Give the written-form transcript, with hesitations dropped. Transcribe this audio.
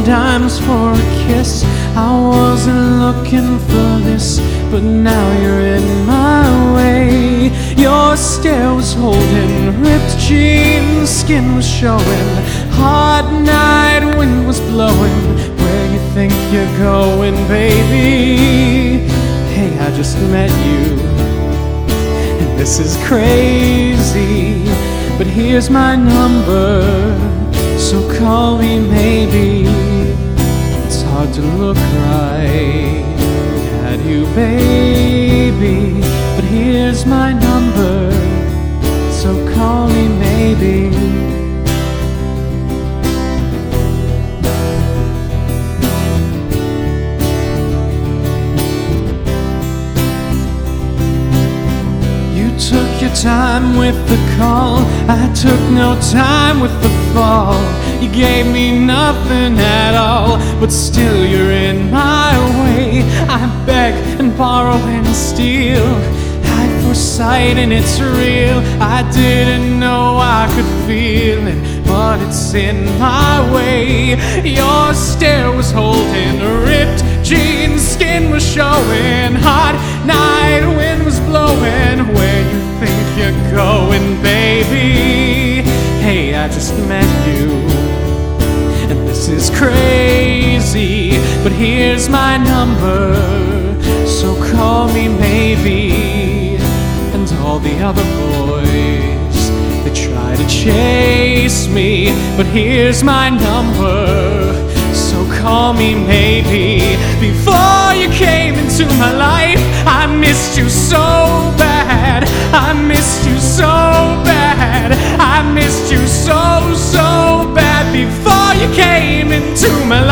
dimes for a kiss. I wasn't looking for this, but now you're in my way. Your stare was holding ripped jeans, skin was showing, hot night wind was blowing. Where you think you're going, baby? Hey, I just met you, and this is crazy, but here's my number, so call me maybe. It's hard to look right at you, baby, but here's my number, so call me maybe. Took your time with the call, I took no time with the fall. You gave me nothing at all, but still you're in my way. I beg and borrow and steal, eye for sight and it's real. I didn't know I could feel it, but it's in my way. Your stare was holding ripped jeans, skin was showing, hot night wind was blowing. Where you think you're going, baby? Hey, I just met you, and this is crazy, but here's my number, so call me maybe. And all the other boys, they try to chase me, but here's my number, so call me maybe. Before you came into my life, I missed you so bad, I missed you so bad, I missed you so bad. Before you came into my